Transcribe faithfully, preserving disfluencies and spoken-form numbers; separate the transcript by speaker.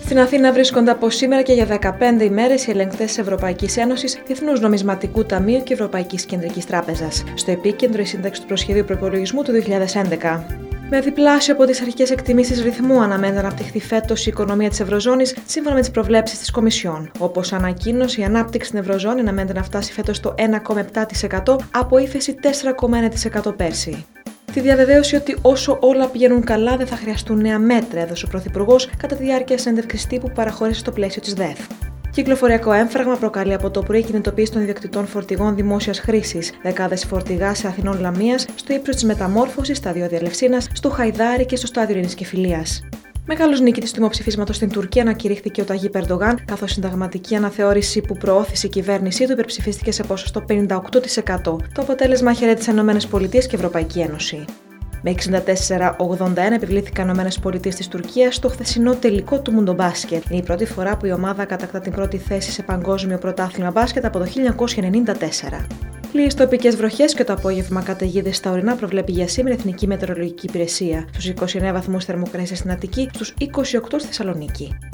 Speaker 1: Στην Αθήνα βρίσκονται από σήμερα και για δεκαπέντε ημέρες οι ελεγκτές της Ευρωπαϊκής Ένωσης, Διεθνούς Νομισματικού Ταμείου και Ευρωπαϊκής Κεντρικής Τράπεζας. Στο επίκεντρο η σύνταξη του προσχεδίου προϋπολογισμού του δύο χιλιάδες έντεκα. Με διπλάσιο από τις αρχικές εκτιμήσεις ρυθμού αναμένεται να αναπτυχθεί φέτος η οικονομία της Ευρωζώνης, σύμφωνα με τις προβλέψεις της Κομισιόν. Όπως ανακοίνωσε, η ανάπτυξη στην Ευρωζώνη αναμένεται να φτάσει φέτος στο ένα κόμμα επτά τοις εκατό από ύφεση τέσσερα κόμμα ένα τοις εκατό πέρσι. Τη διαβεβαίωση ότι όσο όλα πηγαίνουν καλά δεν θα χρειαστούν νέα μέτρα, έδωσε ο Πρωθυπουργός κατά τη διάρκεια συνέντευξης τύπου που παραχώρησε στο πλαίσιο της ΔΕΘ. Κυκλοφοριακό έμφραγμα προκαλεί από το πρωί κινητοποίηση των ιδιοκτητών φορτηγών δημόσιας χρήσης. Δεκάδες φορτηγά σε Αθηνών Λαμίας, στο ύψος της μεταμόρφωσης, στα δύο Διαλευσίνας, στο Χαϊδάρι και στο στάδιο Ειρήνης και Φιλίας. Μεγάλος νικητής του δημοψηφίσματος στην Τουρκία ανακηρύχθηκε ο Ταγίπ Ερντογάν, καθώς η συνταγματική αναθεώρηση που προώθησε η κυβέρνησή του υπερψηφίστηκε σε ποσοστό πενήντα οκτώ τοις εκατό. Το αποτέλεσμα χαιρέτησαν ΗΠΑ και Ευρωπαϊκή Ένωση. Με εξήντα τέσσερα ογδόντα ένα επιβλήθηκαν οι ΗΠΑ της Τουρκίας στο χθεσινό τελικό του Μουντομπάσκετ. Είναι η πρώτη φορά που η ομάδα κατακτά την πρώτη θέση σε παγκόσμιο πρωτάθλημα μπάσκετ από το χίλια εννιακόσια ενενήντα τέσσερα. Λίγες τοπικές βροχές και το απόγευμα καταιγίδες στα ορεινά προβλέπει για σήμερα η Εθνική Μετεωρολογική Υπηρεσία. Στους είκοσι εννέα βαθμούς θερμοκρασία στην Αττική, στους είκοσι οκτώ στη Θεσσαλονίκη.